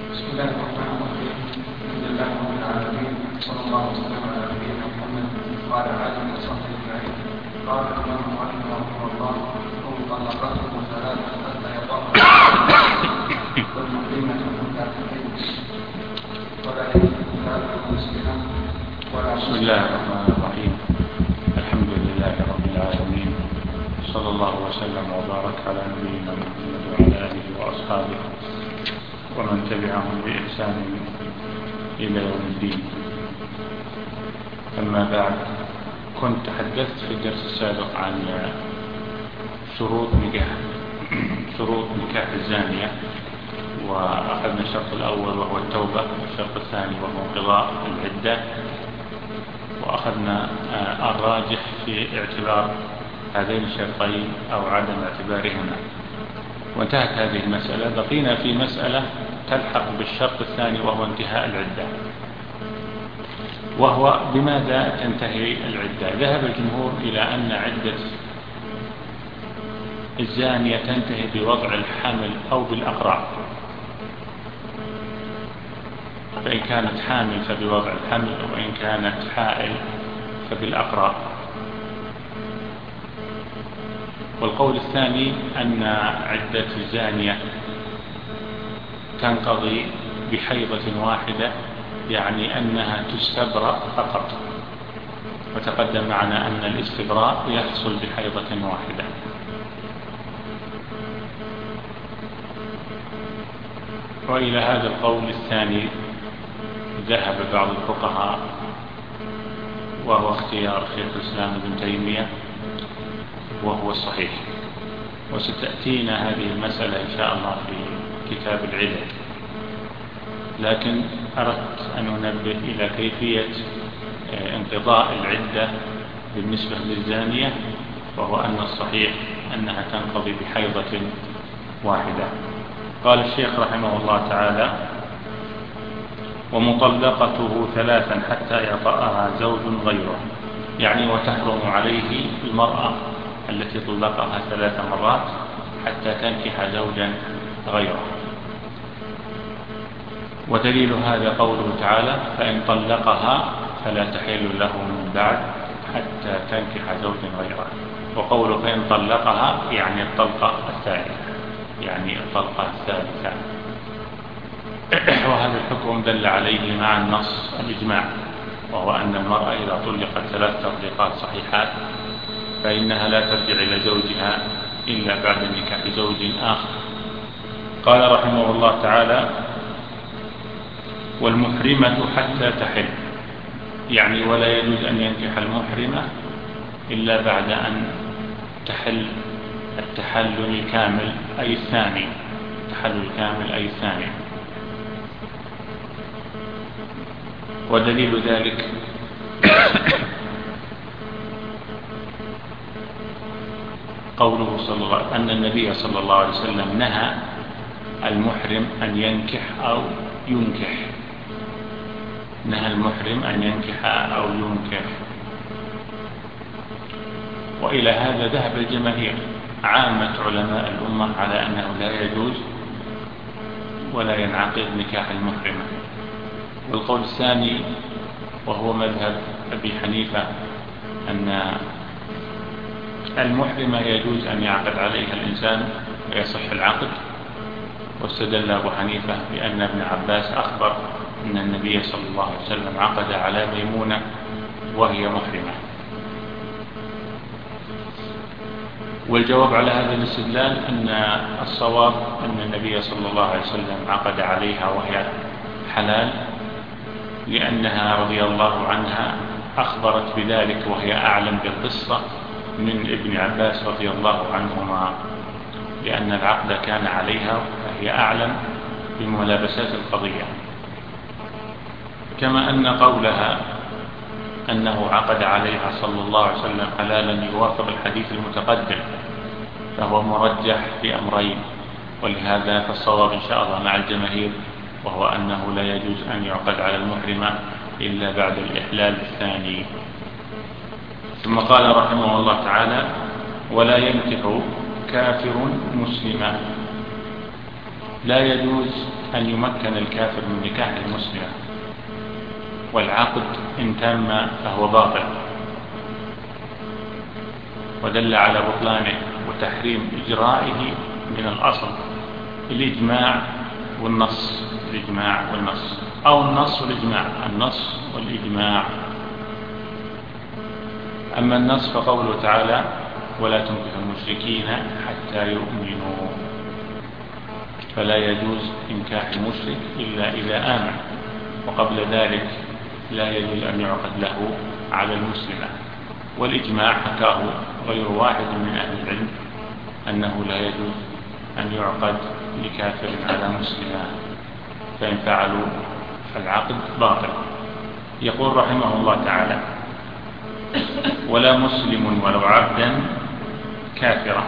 بسم الله الرحمن الرحيم. الحمد لله رب العالمين، صلى الله وسلم على نبينا محمد وعلى اله وصحبه اجمعين. قال الامام مالك رحمه الله: ومطلقاته ثلاث حتى يطهر والمقيمة حتى تحل ولا يحل مسلما ولا. بسم الله الرحمن الرحيم. الحمد لله رب العالمين، صلى الله وسلم وبارك على نبينا محمد وعلى اله واصحابه ومن تبعهم بإحسان إلى يوم الدين. أما بعد، كنت تحدثت في الدرس السابق عن شروط نكاح الزانية، وأخذنا الشرط الأول وهو التوبة، والشرط الثاني وهو انقضاء العدة، وأخذنا الراجح في اعتبار هذين الشرطين أو عدم اعتبارهما، وانتهت هذه المسألة. بقينا في مسألة تلحق بالشرط الثاني وهو انتهاء العدة، وهو بماذا تنتهي العدة. ذهب الجمهور إلى أن عدة الزانية تنتهي بوضع الحمل أو بالأقراء، فإن كانت حامل فبوضع الحمل، وإن كانت حائل فبالأقراء. والقول الثاني أن عدة الزانية تنقضي بحيضة واحدة، يعني أنها تستبرأ فقط، وتقدم معنا أن الاستبراء يحصل بحيضة واحدة. وإلى هذا القول الثاني ذهب بعض الفقهاء، وهو اختيار شيخ الإسلام ابن تيمية، وهو الصحيح. وستأتينا هذه المسألة إن شاء الله في كتاب العلل، لكن أردت أن أنبه إلى كيفية انقضاء العدة بالنسبة للزانية، وهو أن الصحيح أنها تنقضي بحيضة واحدة. قال الشيخ رحمه الله تعالى: ومطلقته ثلاثا حتى يطأها زوج غيره، يعني وتحرم عليه المرأة التي طلقها 3 مرات حتى تنكح زوجا غيره. ودليل هذا قوله تعالى: فإن طلقها فلا تحل له من بعد حتى تنكح زوجا غيره. وقوله فإن طلقها يعني الطلقة الثالثة، يعني الطلقة الثالثة. وهذا الحكم دل عليه مع النص الإجماع، وهو أن المرأة إذا طلقت 3 تطليقات صحيحات فإنها لا ترجع إلى زوجها إلا بعد نكاح زوج آخر. قال رحمه الله تعالى: والمحرمة حتى تحل، يعني ولا يجوز أن ينكح المحرمة إلا بعد أن تحل التحلل الكامل أي الثاني. التحلل الكامل أي الثاني. ودليل ذلك قوله أن النبي صلى الله عليه وسلم نهى المحرم أن ينكح أو ينكح. نهى المحرم أن ينكح أو ينكح. وإلى هذا ذهب الجماهير، عامة علماء الأمة، على أنه لا يجوز ولا ينعقد نكاح المحرمة. والقول الثاني وهو مذهب أبي حنيفة أن المحرمة يجوز أن يعقد عليها الإنسان ويصح العقد. واستدل أبو حنيفة بأن ابن عباس أخبر أن النبي صلى الله عليه وسلم عقد على ميمونة وهي محرمة. والجواب على هذا الاستدلال أن الصواب أن النبي صلى الله عليه وسلم عقد عليها وهي حلال، لأنها رضي الله عنها أخبرت بذلك وهي أعلم بالقصة من ابن عباس رضي الله عنهما، لأن العقد كان عليها وهي أعلم بملابسات القضية. كما أن قولها أنه عقد عليها صلى الله عليه وسلم حلالا يوافق الحديث المتقدم، فهو مرجح في أمرين. ولهذا فالصواب إن شاء الله مع الجماهير، وهو أنه لا يجوز أن يعقد على المحرمة إلا بعد الإحلال الثاني. ثم قال رحمه الله تعالى: ولا ينكح كافر مسلما. لا يجوز أن يمكن الكافر من نكاح المسلمة، والعقد إن تم فهو باطل، ودل على بطلانه وتحريم إجرائه من الأصل الإجماع والنص، الإجماع والنص، أو النص والإجماع، النص والإجماع. أما النص فقوله تعالى: ولا تنكح المشركين حتى يؤمنوا، فلا يجوز إنكاح المشرك إلا إذا آمن، وقبل ذلك لا يجوز أن يعقد له على المسلمة. والإجماع حكاه غير واحد من أهل العلم أنه لا يجوز أن يعقد لكافر على مسلمة، فإن فعلوا فالعقد باطل. يقول رحمه الله تعالى: ولا مسلم ولو عبدا كافرا،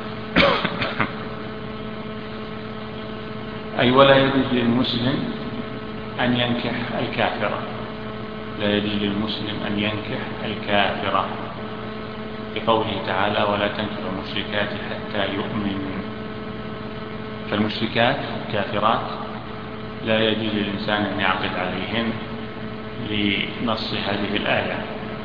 أي ولا يجوز للمسلم أن ينكح الكافرة، لا يجوز للمسلم أن ينكح الكافرة، بقوله تعالى: ولا تنكحوا المشركات حتى يؤمنوا. فالمشركات كافرات لا يجوز للإنسان أن يعقد عليهن لنص هذه الآية.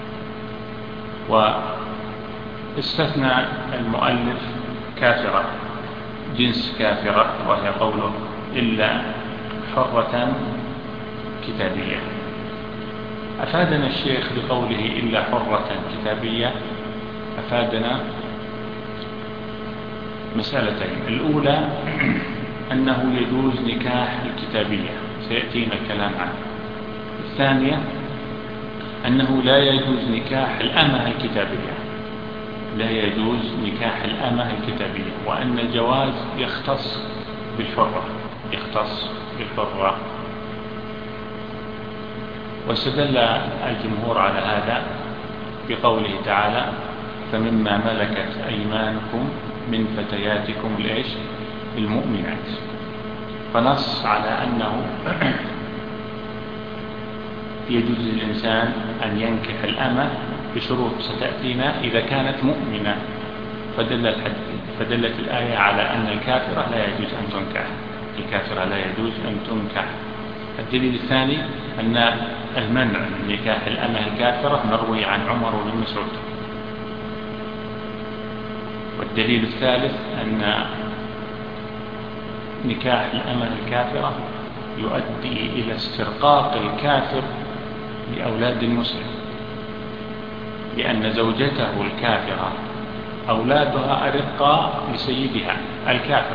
واستثنى المؤلف كافرة، جنس كافرة، وهي قوله: إلا حرة كتابية. أفادنا الشيخ بقوله إلا حرة كتابية، أفادنا مسألتين: الأولى أنه يجوز نكاح الكتابية، سيأتينا الكلام عنه. الثانية أنه لا يجوز نكاح الأمة الكتابية، لا يجوز نكاح الأمة الكتابية، وأن الجواز يختص بالحرة، يختص بالحرة. واستدل الجمهور على هذا بقوله تعالى: فمما ملكت أيمانكم من فتياتكم المؤمنات، فنص على أنه يجوز للإنسان أن ينكح الأمة بشروط ستأتينا إذا كانت مؤمنة، فدلت الآية على أن الكافرة لا يجوز أن تنكح، الكافرة لا يجوز أن تنكح. الدليل الثاني أن المنع من نكاح الأمة الكافرة مروي عن عمر بن مسعود. والدليل الثالث أن نكاح الأمة الكافرة يؤدي إلى استرقاق الكافر لأولاد المسلم، لأن زوجته الكافرة أولادها أرقاء لسيدها الكافر.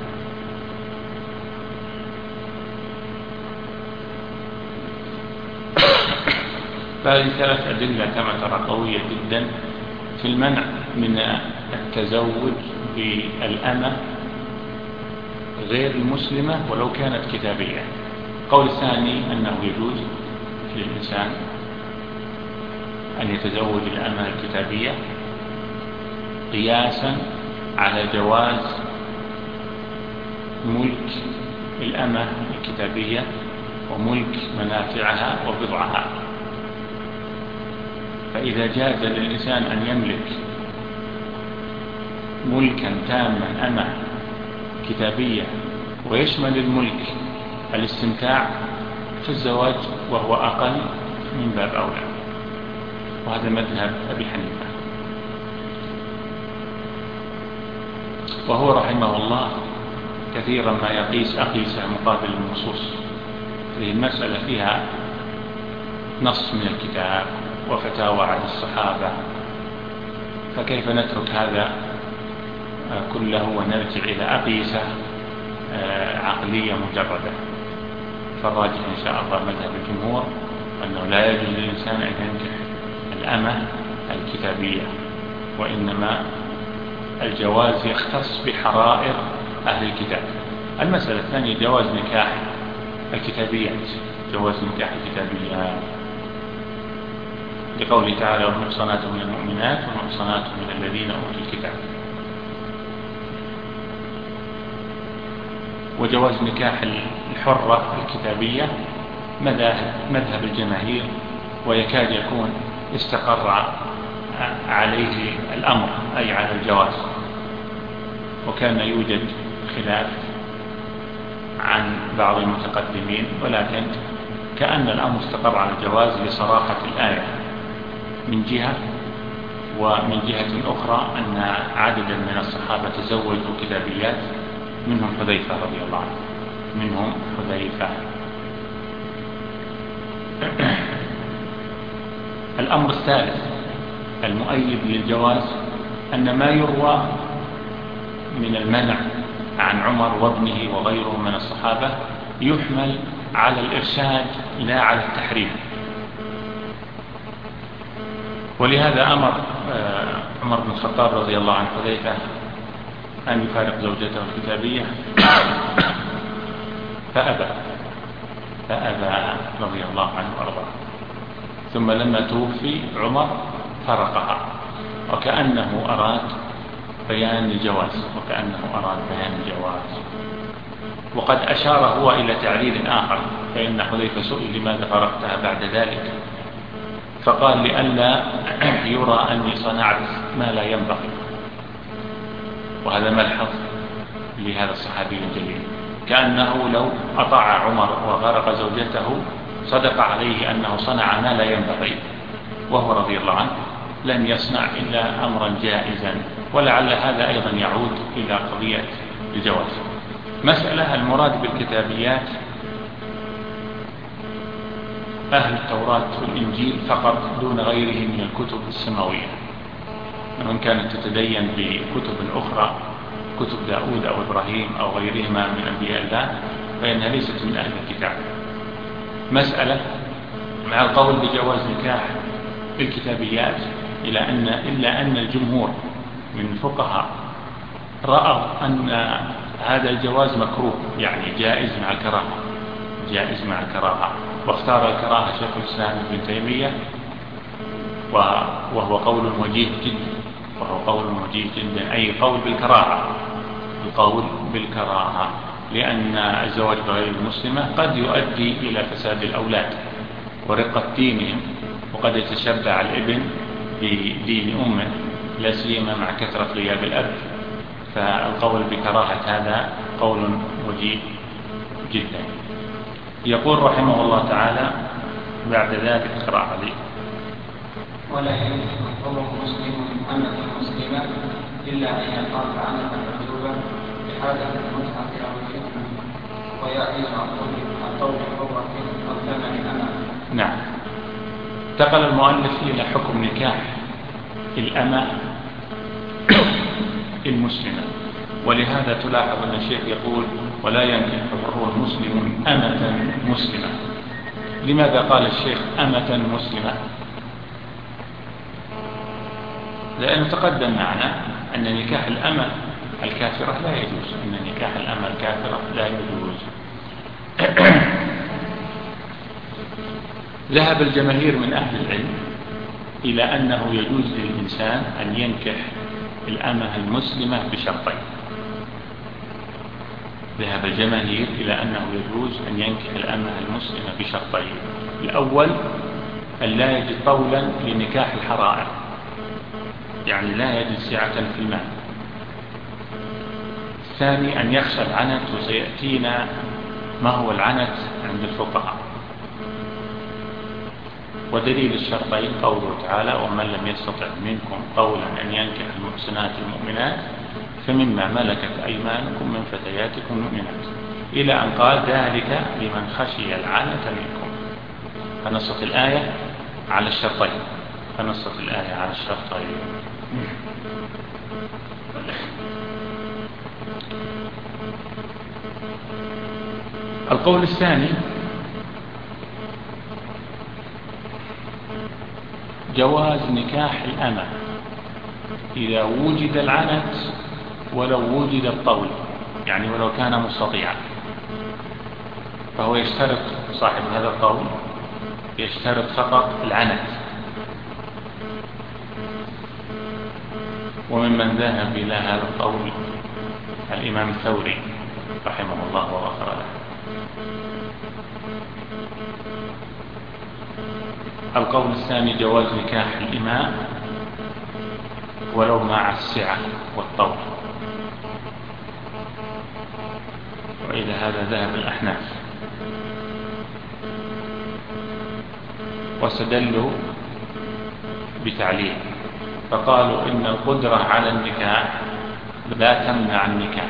فهذه ثلاث أدلة كما ترى قوية جدا في المنع من التزوج بالأمة غير المسلمة ولو كانت كتابية. القول الثاني أنه يجوز للإنسان أن يتزوج الأمة الكتابية قياسا على جواز ملك الأمة الكتابية وملك منافعها وبضعها. فإذا جاز للإنسان أن يملك ملكا تاما أمة كتابية ويشمل الملك الاستمتاع، فالزواج وهو أقل من باب أولى، وهذا مذهب أبي حنيفة. وهو رحمه الله كثيرا ما يقيس أقيسة مقابل النصوص. هذه المسألة فيها نص من الكتاب وفتاوى عن الصحابة، فكيف نترك هذا كله ونرجع إلى أقيسة عقلية مجردة؟ فالراجح إن شاء الله مذهب الجمهور أنه لا يجوز للإنسان أن ينكح الأمة الكتابية، وإنما الجواز يختص بحرائر أهل الكتاب. المسألة الثانية جواز نكاح الكتابيات، جواز نكاح الكتابيات لقوله تعالى: والمحصنات من المؤمنات والمحصنات من الذين أوتوا الكتاب. وجواز نكاح الحرة الكتابية مذهب الجماهير، ويكاد يكون استقر عليه الأمر، أي على الجواز. وكان يوجد خلاف عن بعض المتقدمين، ولكن كأن الأمر استقر على الجواز لصراحة الآية من جهة، ومن جهة أخرى أن عددا من الصحابة تزوجوا كتابيات، منهم حذيفة رضي الله عنه، منهم حذيفة. الأمر الثالث المؤيد للجواز أن ما يروى من المنع عن عمر وابنه وغيره من الصحابة يحمل على الإرشاد لا على التحريم. ولهذا أمر عمر بن الخطاب رضي الله عنه حذيفة أن يفارق زوجته الكتابية فأبى رضي الله عنه وأرضاه. ثم لما توفي عمر فرقها، وكأنه أراد بيان الجواز، وقد أشار هو إلى تعليل آخر، فإن حذيفة سئل لماذا فرقتها بعد ذلك، فقال لئلا يرى أني صنعت ما لا ينبغي. وهذا ملحظ لهذا الصحابي الجليل، كأنه لو أطاع عمر وغرق زوجته صدق عليه أنه صنع ما لا ينبغي، وهو رضي الله عنه لن يصنع إلا أمرا جائزا. ولعل هذا أيضا يعود إلى قضية الجواز. مسألة المراد بالكتابيات أهل التوراة والإنجيل فقط دون غيره من الكتب السماوية. من كانت تتدين بكتب أخرى، كتب داود أو إبراهيم أو غيرهما من أنبياء الله، فإنها ليست من أهل الكتاب. مسألة مع القول بجواز نكاح الكتابيات إلا أن الجمهور من الفقهاء رأوا أن هذا الجواز مكروه، يعني جائز مع الكراهة، واختار الكراهة شيخ الإسلام ابن تيمية، وهو قول وجيه جدا، أي قول بالكراهة، لأن الزواج بغير المسلمة قد يؤدي إلى فساد الأولاد ورقة دينهم، وقد يتشبع الابن بدين أمه، لا سيما مع كثرة غياب الأب. فالقول بكراهة هذا قول وجيه جدا. يقول رحمه الله تعالى بعد ذلك اقرأ عليه: ولا يمكن حر مسلم أمة مسلمة إلا أن يقام أمة مكتوبة بحاجة المتعة أو الفتنة، ويعيش عن طول حرة أو ثمن أمة. نعم. انتقل المؤلف إلى حكم نكاح الأمة المسلمة، ولهذا تلاحظ أن الشيخ يقول: ولا ينكح حر مسلم أمة مسلمة. لماذا قال الشيخ أمة مسلمة؟ لأنه تقدم معنا أن نكاح الأمة الكافرة لا يجوز، ذهب الجماهير من أهل العلم إلى أنه يجوز للإنسان أن ينكح الأمة المسلمة بشرطين. ذهب الجماهير إلى أنه يجوز أن ينكح الأمة المسلمة بشرطين: الأول أن لا يجد طولا لنكاح الحرائر، يعني لا يجد سعة في المال. الثاني أن يخشى العنت، وسيأتينا ما هو العنت عند الفقهاء. ودليل الشرطين قوله تعالى: ومن لم يستطع منكم قولا أن ينكح المحسنات المؤمنات فمما ملكت أيمانكم من فتياتكم المؤمنات، إلى أن قال: ذلك لمن خشي العنت منكم. فنصت الآية على الشرطين. القول الثاني جواز نكاح الأمة إذا وجد العنت ولو وجد الطول، يعني ولو كان مستطيعا. فهو يشترط، صاحب هذا القول يشترط فقط العنت. وممن ذهب إلى هذا القول الإمام الثوري رحمه الله وغفر له. القول الثاني جواز نكاح الإماء ولو مع السعة والطول. وإلى هذا ذهب الأحناف، واستدلوا بتعليل فقالوا إن القدرة على النكاح لا تمنع النكاح.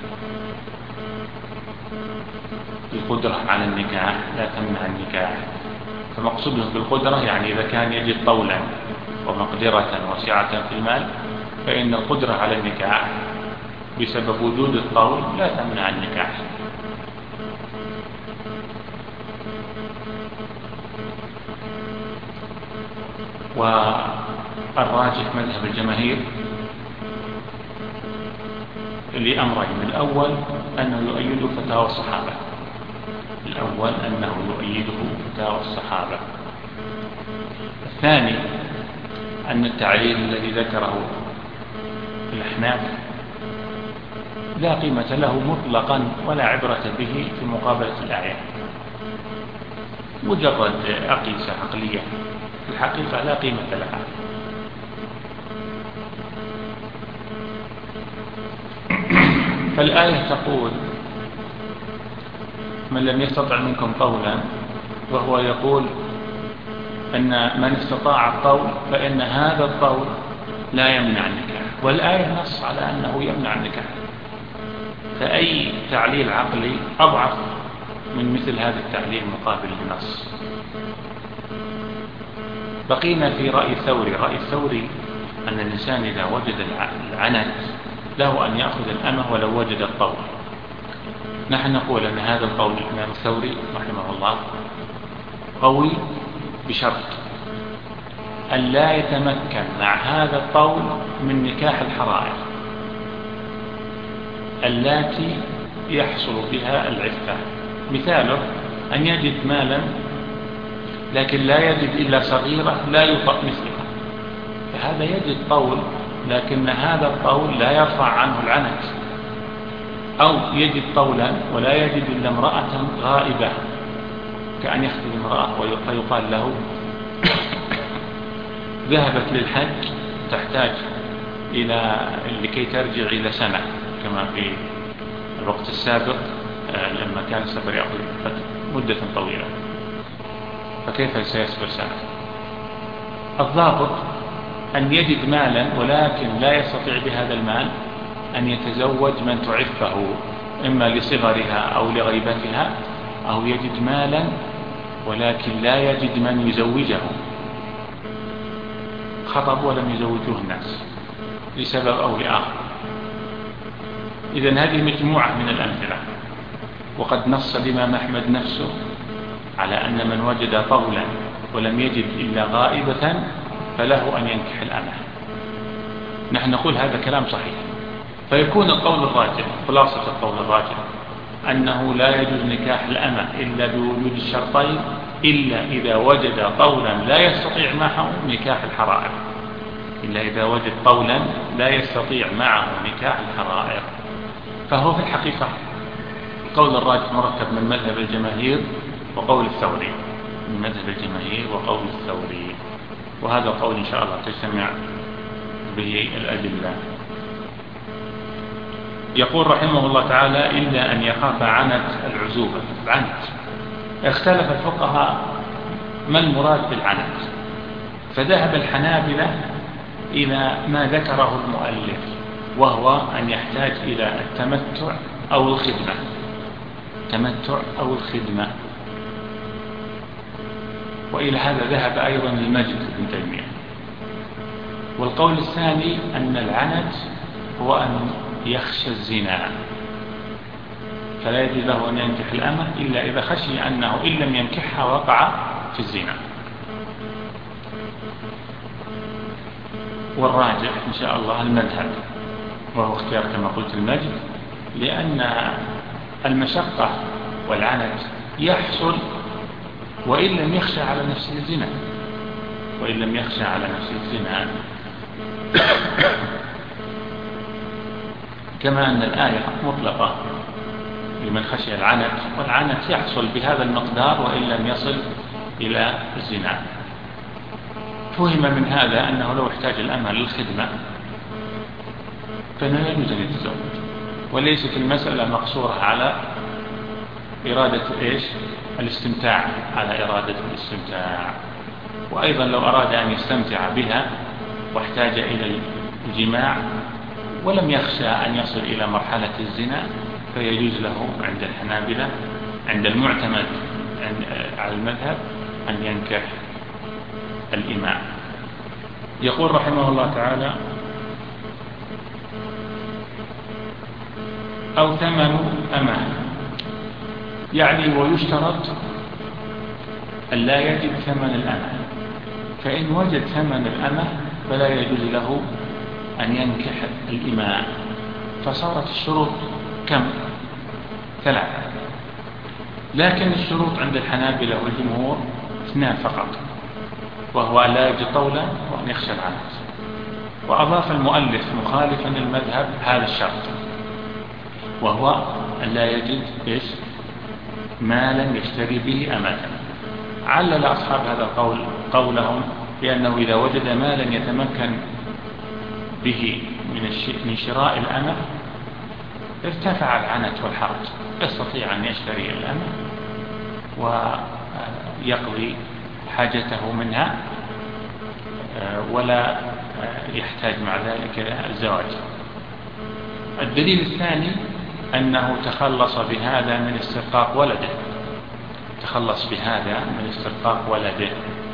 القدرة على النكاح لا تمنع النكاح، فمقصودهم بالقدرة يعني إذا كان يجد طولا ومقدرة وسعة في المال فإن القدرة على النكاح بسبب وجود الطول لا تمنع النكاح. والراجح مذهب الجماهير لأمرين: الأول أنه يؤيد فتاوى الصحابة، فتاوى الصحابة. الثاني أن التعليل الذي ذكره الأحناف لا قيمة له مطلقا ولا عبرة به في مقابلة الآية، مجرد أقيسة عقلية في الحقيقة لا قيمة لها. فالآية تقول: من لم يستطع منكم طولا، وهو يقول أن من استطاع الطول فإن هذا الطول لا يمنع النكاح، والآية نص على أنه يمنع النكاح، فأي تعليل عقلي أضعف من مثل هذا التعليل مقابل النص. بقينا في رأي الثوري أن الإنسان إذا وجد العنت له أن يأخذ الأمة ولو وجد الطول. نحن نقول أن هذا القول الإمام الثوري رحمه الله قوي بشرط أن لا يتمكن مع هذا الطول من نكاح الحرائر التي يحصل بها العفة. مثاله أن يجد مالا لكن لا يجد إلا صغيرة لا يطأ مثلها، فهذا يجد طول لكن هذا الطول لا يرفع عنه العنت، أو يجد طولا ولا يجد إلا امرأة غائبة كأن يخطب امرأة فيقال له ذهبت للحج تحتاج لكي ترجع إلى سنة، كما في الوقت السابق لما كان السفر يأخذ مدة طويلة، فكيف سيسفر سنة؟ الضابط أن يجد مالا ولكن لا يستطيع بهذا المال أن يتزوج من تعفه إما لصغرها أو لغيبتها، أو يجد مالا ولكن لا يجد من يزوجه، خطب ولم يزوجوه الناس لسبب أو لآخر. إذن هذه مجموعة من الأمثلة، وقد نص الإمام أحمد نفسه على أن من وجد طولا ولم يجد إلا غائبة فله أن ينكح الأمة. نحن نقول هذا كلام صحيح، فيكون القول الراجح، خلاصة القول الراجح أنه لا يجوز نكاح الأمة إلا بوجود الشرطين، إلا إذا وجد طولا لا يستطيع معه نكاح الحرائر، إلا إذا وجد طولا لا يستطيع معه نكاح الحرائر. فهو في الحقيقة القول الراجح مركب من مذهب الجماهير وقول الثوري، من مذهب الجماهير وقول الثوري، وهذا القول إن شاء الله تجتمع به الأدلة. يقول رحمه الله تعالى: إلا أن يخاف عنت العزوبة. العنت اختلف الفقهاء ما المراد بالعنت، فذهب الحنابلة إلى ما ذكره المؤلف، وهو أن يحتاج إلى التمتع أو الخدمة، التمتع أو الخدمة. وإلى هذا ذهب أيضا المجد بن تيمية. والقول الثاني أن العنت هو أن يخشى الزنا، فلا يجوز له أن ينكح الأمة إلا إذا خشي أنه إن لم ينكحها وقع في الزنا. والراجح إن شاء الله المذهب، وهو اختيار كما قلت المجد، لأن المشقة والعنت يحصل وإن لم يخشى على نفسه الزنا، وإن لم يخشى على نفسه الزنا، كما أن الآية مطلقة لمن خشي العنت، والعنت يحصل بهذا المقدار وإن لم يصل إلى الزنا. فهم من هذا أنه لو احتاج الأمة للخدمة فإنه يجوز أن يتزوج، وليست المسألة مقصورة على إرادة إيش؟ الاستمتاع، على إرادة الاستمتاع. وأيضا لو أراد أن يستمتع بها واحتاج إلى الجماع ولم يخشى أن يصل إلى مرحلة الزنا فيجوز له عند الحنابلة، عند المعتمد على المذهب، أن ينكح الإماء. يقول رحمه الله تعالى: أو ثمن أمة، يعني ويشترط أن لا يجد ثمن الأمة، فإن وجد ثمن الأمة فلا يجوز له أن ينكح الإماء. فصارت الشروط كم؟ 3، لكن الشروط عند الحنابلة والجمهور 2 فقط، وهو لا يجد طولا وأن يخشى العنت. وأضاف المؤلف مخالفا المذهب هذا الشرط، وهو أن لا يجد إيش؟ مالا يشتري به أمة. علل أصحاب هذا القول قولهم بأنه إذا وجد مالا يتمكن به من شراء الأمة ارتفع العنت والحرج، يستطيع أن يشتري الأمة ويقضي حاجته منها ولا يحتاج مع ذلك الزواج. الدليل الثاني أنه تخلص بهذا من استرقاق ولده، تخلص بهذا من استرقاق ولده.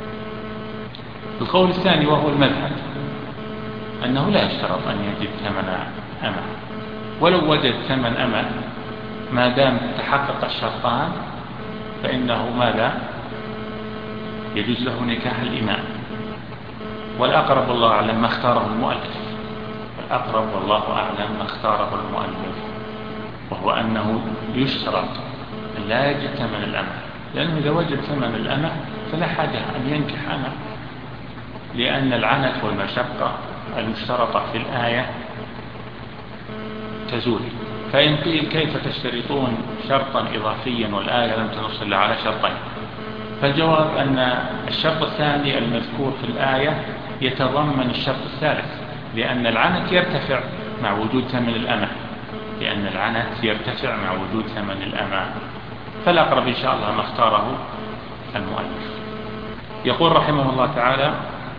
القول الثاني وهو المذهب أنه لا يشترط أن يجد ثمن أمة، ولو وجد ثمن أمة ما دام تحقق الشرطان فإنه ماذا؟ يجوز له نكاح الإماء. والأقرب والله أعلم ما اختاره المؤلف، الأقرب والله أعلم ما اختاره المؤلف، وهو أنه يشترط أن لا يجد ثمن الأمة، لأنه إذا وجد ثمن الأمة فلا حاجة أن ينكح أمة، لأن العنت والمشقة المشترطة في الآية تزول. فإن قيل كيف تشترطون شرطا إضافيا والآية لم تنص إلا على شرطين؟ فالجواب أن الشرط الثاني المذكور في الآية يتضمن الشرط الثالث، لأن العنت يرتفع مع وجود ثمن الأمة، لأن العنت يرتفع مع وجود ثمن الأمة. فالأقرب إن شاء الله ما اختاره المؤلف. يقول رحمه الله تعالى: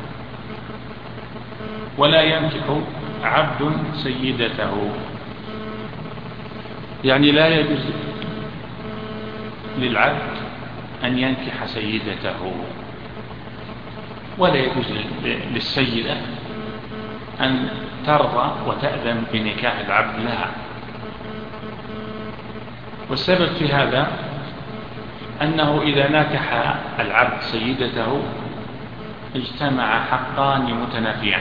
ولا ينكح عبد سيدته، يعني لا يجوز للعبد أن ينكح سيدته، ولا يجوز للسيدة أن ترضى وتأذن بنكاح العبد لها. والسبب في هذا أنه إذا ناكح العبد سيدته اجتمع حقان متنافيان،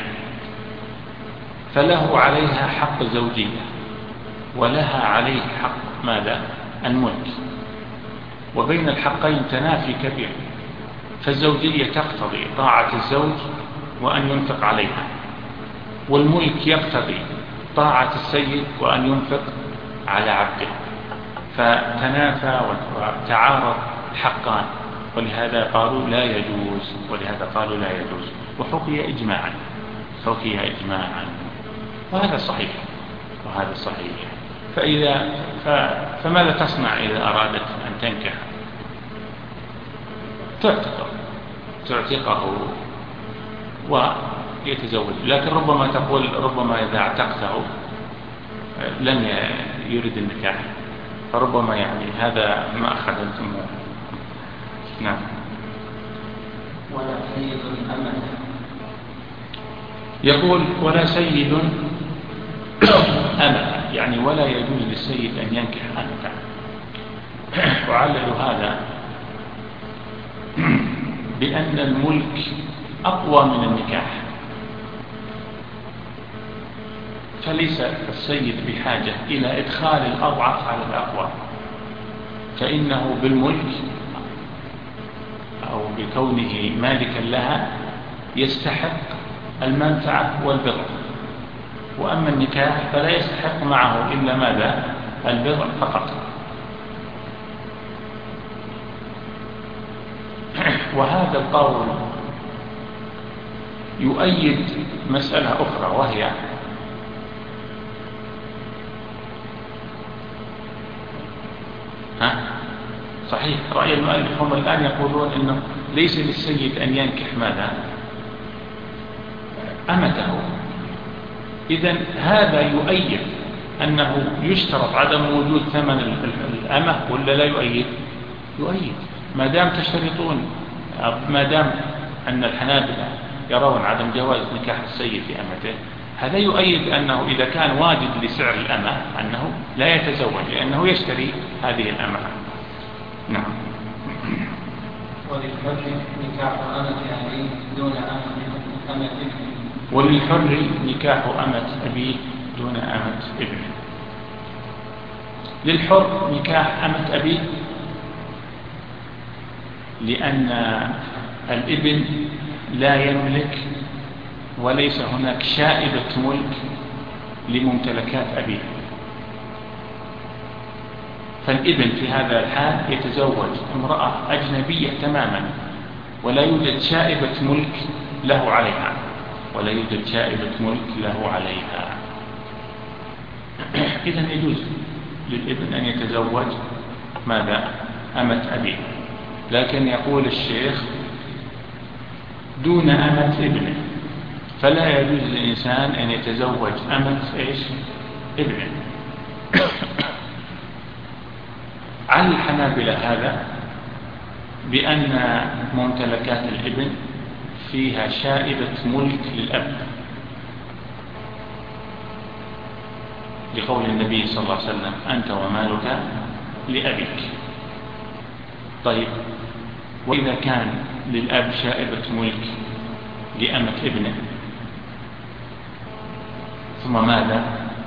فله عليها حق زوجية ولها عليه حق ماذا؟ الملك، وبين الحقين تنافي كبير. فالزوجية تقتضي طاعة الزوج وأن ينفق عليها، والملك يقتضي طاعة السيد وأن ينفق على عبده، فتنافى وتعارض حقان، ولهذا قالوا لا يجوز، وحكي إجماعا، وهذا صحيح. فماذا تصنع إذا أرادت أن تنكح؟ تعتقه ويتزوج، لكن ربما تقول ربما إذا اعتقته لن يريد النكاح، فربما يعني هذا ما أخذتموه. نعم. ولا سيد أمة، يقول ولا سيد أمة، يعني ولا يجوز للسيد أن ينكح أمة. وعلل هذا بأن الملك أقوى من النكاح، فليس السيد بحاجة إلى إدخال الأضعف على الأقوى، فإنه بالملك أو بكونه مالكا لها يستحق المنفعة والبضع، وأما النكاح فلا يستحق معه إلا ماذا؟ البضع فقط. وهذا القول يؤيد مسألة أخرى، وهي صحيح رأي المؤلف هم الآن يقولون إنه ليس للسيد أن ينكح ماذا؟ أمته. إذن هذا يؤيد أنه يشترط عدم وجود ثمن الأمة ولا لا يؤيد؟ يؤيد. ما دام تشترطون، ما دام أن الحنابلة يرون عدم جواز نكاح السيد لأمته، هذا يؤيد أنه إذا كان واجد لسعر الأمة أنه لا يتزوج لأنه يشتري هذه الأمة. نعم. وللحر نكاح أمة أبيه دون أمة ابنه. وللحر نكاح أمة أبيه دون أمة ابنه. للحر نكاح أمة أبيه لأن الابن لا يملك وليس هناك شائبة ملك لممتلكات أبيه، فالابن في هذا الحال يتزوج امرأة أجنبية تماما ولا يوجد شائبة ملك له عليها، ولا يوجد شائبة ملك له عليها. إذن يجوز للابن أن يتزوج ماذا؟ أمة أبيه. لكن يقول الشيخ دون أمة ابنه، فلا يجوز للإنسان أن يتزوج أمة إيش؟ ابنه. على الحنابلة هذا بأن ممتلكات الابن فيها شائبة ملك للأب، لقول النبي صلى الله عليه وسلم أنت ومالك لأبيك. طيب وإذا كان للأب شائبة ملك لأمة ابنه ثم ماذا؟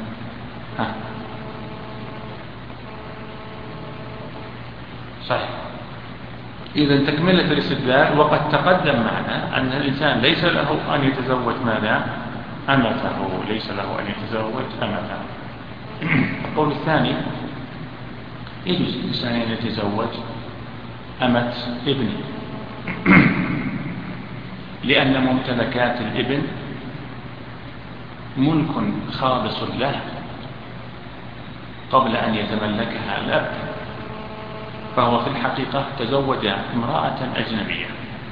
صحيح. إذا تكملة الاستدلال وقد تقدم معنا أن الإنسان ليس له أن يتزوج ماذا؟ أمته، ليس له أن يتزوج أمته. القول الثاني يجوز الإنسان أن يتزوج أمة ابنه لأن ممتلكات الابن ملك خالص له قبل أن يتملكها الأب، فهو في الحقيقة تزوج امرأة أجنبية.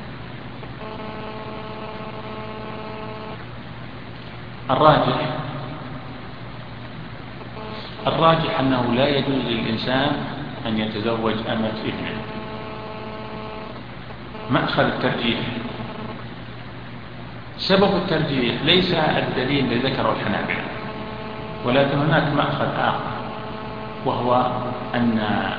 الراجح أنه لا يجوز للإنسان أن يتزوج أمة ابنه. مأخذ الترجيح، سبب الترجيح ليس الدليل الذي ذكره الحنابلة، ولكن هناك مأخذ آخر، وهو أن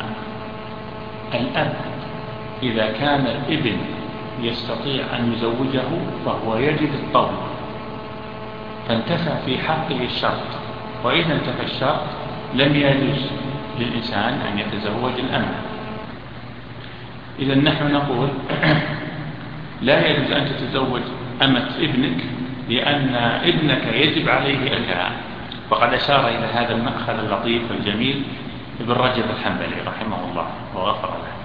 الأب إذا كان الابن يستطيع أن يزوجه فهو يجد الطول، فانتفى في حقه الشرط، وإذا انتفى الشرط لم يجوز للإنسان أن يتزوج الأمة. إذا نحن نقول لا يجوز أن تتزوج أمة ابنك لأن ابنك يجب عليه الجهاد، وقد أشار إلى هذا المأخذ اللطيف والجميل ابن رجب الحنبلي رحمه الله وغفر له.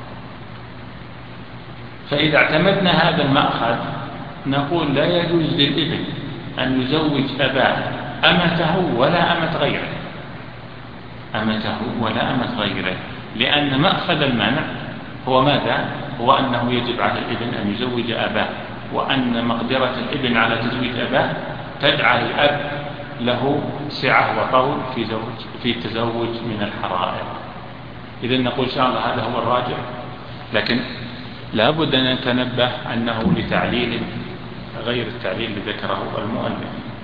فإذا اعتمدنا هذا المأخذ نقول لا يجوز للابن أن يزوج أباه أمته ولا أمة غيره، أمته ولا أمة غيره، لأن مأخذ المنع هو ماذا؟ هو أنه يجب على الابن أن يزوج أباه، وأن مقدرة الابن على تزويج أباه تجعل الأب له سعة وطول في التزوج من الحرائر. إذا نقول إن شاء الله هذا هو الراجع، لكن لا بد أن نتنبه أنه لتعليل غير التعليل الذي ذكره المؤلف.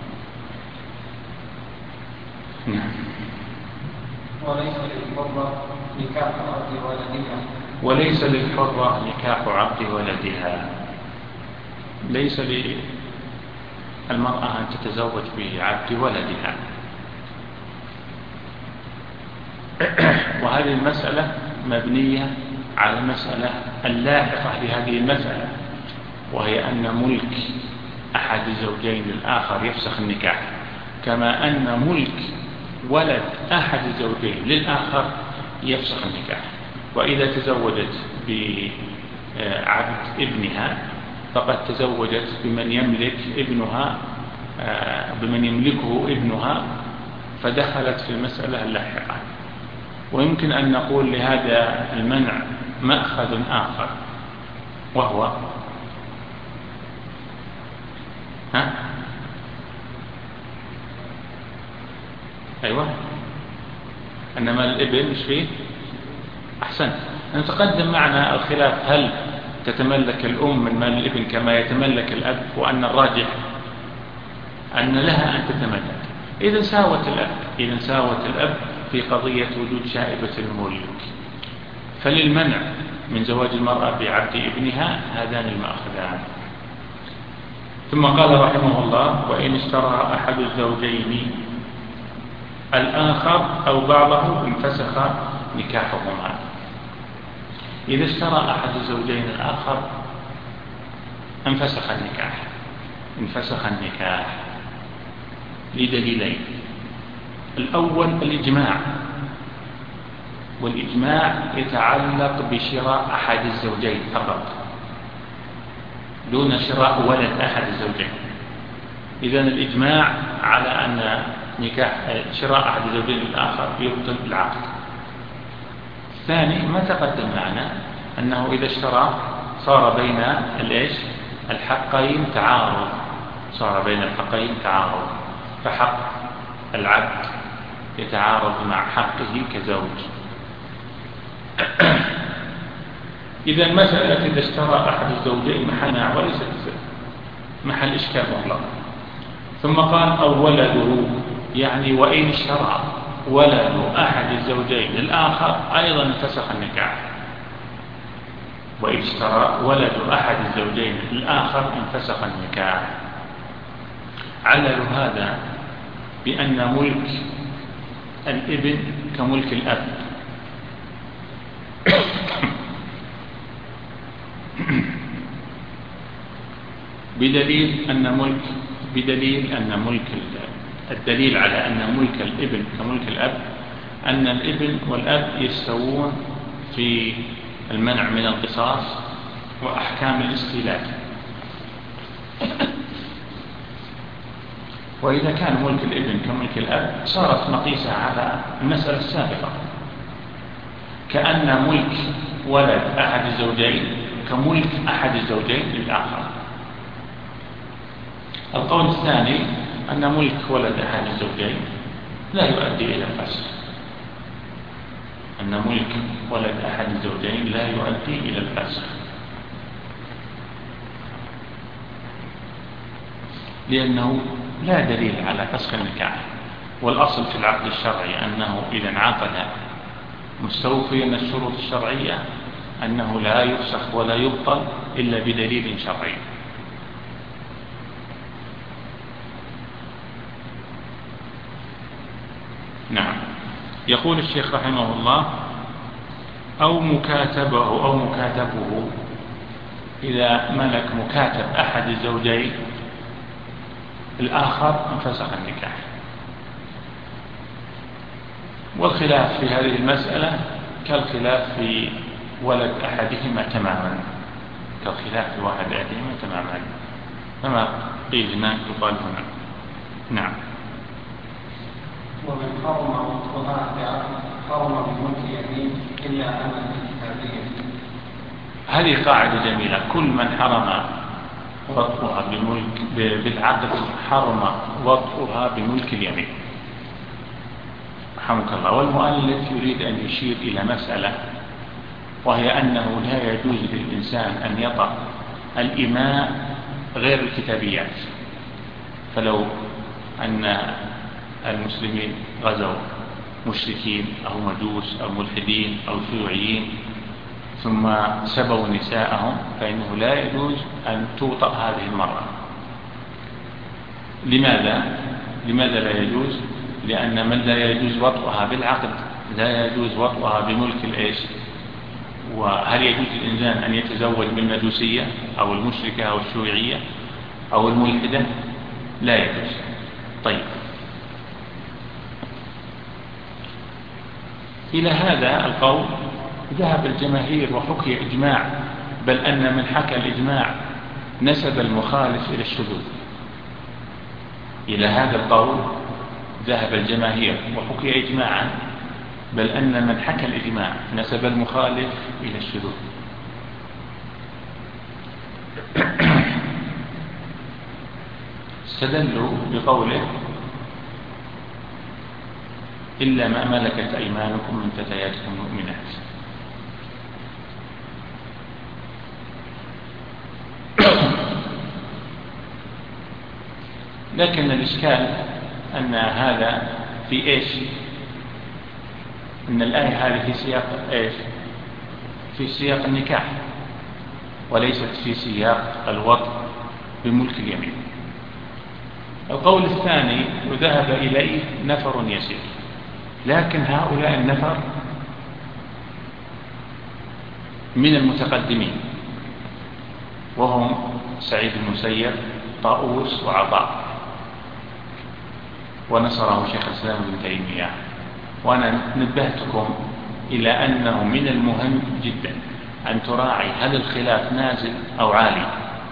نعم. وليس للحرة نكاح عقد ولدها. ليس للمرأة أن تتزوج بعقد ولدها. وهذه المسألة مبنية على المسألة اللاحقة لهذه المسألة، وهي أن ملك أحد الزوجين للآخر يفسخ النكاح، كما أن ملك ولد أحد الزوجين للآخر يفسخ النكاح. وإذا تزوجت بعبد ابنها فقد تزوجت بمن يملكه ابنها، فدخلت في المسألة اللاحقة. ويمكن أن نقول لهذا المنع مأخذ آخر وهو أيوة، أنما الابن مش فيه. أحسن. نتقدم معنا الخلاف هل تتملك الأم من مال الابن كما يتملك الأب، وأن الراجح أن لها أن تتملك إذا ساوت الأب في قضية وجود شائبة الملك. فللمنع من زواج المرأة بعبد ابنها هذان المأخذان. ثم قال رحمه الله: وإن اشترى أحد الزوجين الآخر أو بعضه انفسخ نكاحهما. إذا اشترى أحد الزوجين الآخر انفسخ النكاح لدليلين: الأول الإجماع، والإجماع يتعلق بشراء أحد الزوجين فقط دون شراء ولد أحد الزوجين. إذن الإجماع على أن شراء أحد الزوجين الآخر يبطل العقد. الثاني ما تقدم معنا أنه إذا اشترى صار بين الحقين تعارض، فحق العبد يتعارض مع حقه كزوج. إذا مسألة إذا اشترى أحد الزوجين محلنا وليست محل إشكال مطلق. ثم قال: أو ولده، يعني وإن اشترى ولد أحد الزوجين الآخر أيضا انفسخ النكاح. وإن اشترى ولد أحد الزوجين الآخر انفسخ النكاح. علل هذا بأن ملك الابن كملك الأب، الدليل على أن ملك الابن كملك الأب أن الابن والأب يستوون في المنع من القصاص وأحكام الاستيلاء. وإذا كان ملك الابن كملك الأب صارت مقيسة على المسألة السابقة، كأن ملك ولد أحد الزوجين كملك أحد الزوجين للآخر. القول الثاني أن ملك ولد أحد الزوجين لا يؤدي إلى الفسخ، لأنه لا دليل على فسخ النكاح. والأصل في العقد الشرعي أنه إذا انعقد مستوفيا الشروط الشرعية أنه لا يفسخ ولا يبطل إلا بدليل شرعي. نعم. يقول الشيخ رحمه الله: أو مكاتبه إذا ملك مكاتب أحد الزوجين الآخر انفسخ النكاح. والخلاف في هذه المسألة كالخلاف في ولد أحدهما تماما، كما قيل هناك يقال هنا. نعم. ومن حرم وطئها بعقد حرم بملك يمين إلا أمن الكتابية. هذه قاعدة جميلة: كل من حرم وطئها بالعقد حرم وطئها بملك اليمين. رحمك الله. والمؤلف يريد أن يشير إلى مسألة، وهي أنه لا يجوز للإنسان أن يطأ الإماء غير الكتابيات. فلو أن المسلمين غزوا مشركين أو مجوس أو ملحدين أو شيوعيين ثم سبوا نساءهم فإنه لا يجوز أن توطأ هذه المرأة. لماذا لا يجوز؟ لأن من لا يجوز وطئها بالعقد لا يجوز وطئها بملك الإيش. وهل يجوز للإنسان أن يتزوج بالمجوسية أو المشركة أو الشيوعية أو الملحدة؟ لا يجوز. طيب، إلى هذا القول ذهب الجماهير وحكي إجماع، بل أن من حكى الإجماع نسب المخالف إلى الشذوذ. إلى هذا القول ذهب الجماهير وحكي إجماعا، بل أن من حكى الإجماع نسب المخالف إلى الشذوذ. استدلوا بقوله إلا ما ملكت أيمانكم من فتياتكم المؤمنات. لكن الإشكال أن هذا في إيش؟ أن الآية هذه في سياق إيش؟ في سياق النكاح وليست في سياق الوطء بملك اليمين. القول الثاني وذهب إليه نفر يسير، لكن هؤلاء النفر من المتقدمين وهم سعيد بن المسيب، طاووس، وعطاء، ونصره شيخ الإسلام ابن تيمية. وأنا نبهتكم إلى أنه من المهم جدا أن تراعي هل الخلاف نازل أو عالي.